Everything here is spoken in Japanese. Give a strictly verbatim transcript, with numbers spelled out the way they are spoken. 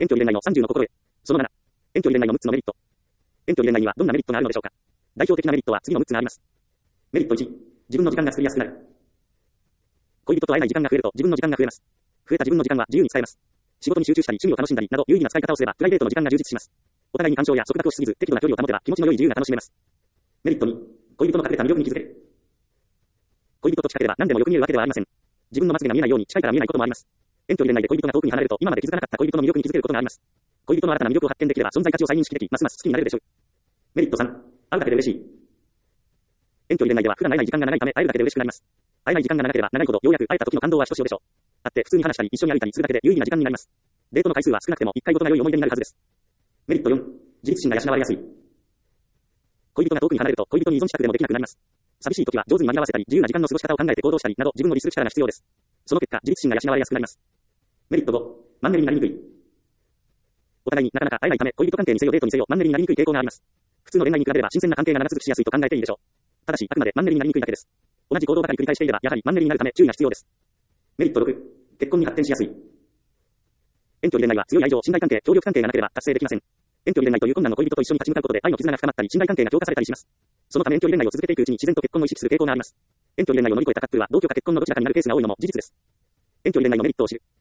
遠距離恋愛のさんじゅうの心得。そのなな。遠距離恋愛のむっつのメリット。遠距離恋愛にはどんなメリットがあるのでしょうか。代表的なメリットは次のむっつがあります。メリットいち。自分の時間が作りやすくなる。恋人と会えない時間が増えると自分の時間が増えます。増えた自分の時間は自由に使えます。仕事に集中したり趣味を楽しんだりなど有意義な使い方をすればプライベートの時間が充実します。お互いに干渉や束縛をしすぎず適度な距離を保てば気持ちの良い自由が楽しめます。メリットに。恋人の隠れた魅力に気づける。恋人と近ければ何でもよく見えるわけではありません。自分のまつげが見えないように近いから見えないこともあります。遠距離恋愛で恋人が遠くに離れると今まで気づかなかった恋人の魅力に気づけることがあります。恋人の新たな魅力を発見できれば存在価値を再認識でき、ますます好きになれるでしょう。メリットさん。会うだけで嬉しい。遠距離恋愛では普段会えない時間が長いため会えるだけで嬉しくなります。会えない時間が長ければ長いほどようやく会えた時の感動はひとしおでしょう。会って普通に話したり一緒に歩いたりするだけで有意義な時間になります。デートの回数は少なくてもいっかいごとが良い思い出になるはずです。メリットよん。自立心が養われやすい。恋人が遠くに離れると恋人に依存したくでもできなくなります。寂しい時は上手に紛らわせたり自由な時間の過ごし方を考えて行動したりなど自分を律する力が必要です。その結果自立心が養われやすくなります。メリットご。マンネリになりにくい。お互いになかなか会えないため恋人関係にせよデートにせよマンネリになりにくい傾向があります。普通の恋愛に比べれば新鮮な関係が長続きしやすいと考えていいでしょう。ただしあくまでマンネリになりにくいだけです。同じ行動ばかり繰り返していればやはりマンネリになるため注意が必要です。メリットろく。結婚に発展しやすい。遠距離恋愛は強い愛情、信頼関係、協力関係がなければ達成できません。遠距離恋愛という困難の恋人と一緒に立ち向かうことで愛の絆が深まったり信頼関係が強化されたりします。そのため遠距離恋愛を続けていくうちに自然と結婚を意識する傾向があります。遠距離恋愛を乗り越えたカップルは同居か結婚のどちらかになるケースが多いのも事実です。遠距離恋愛のメリットを知る。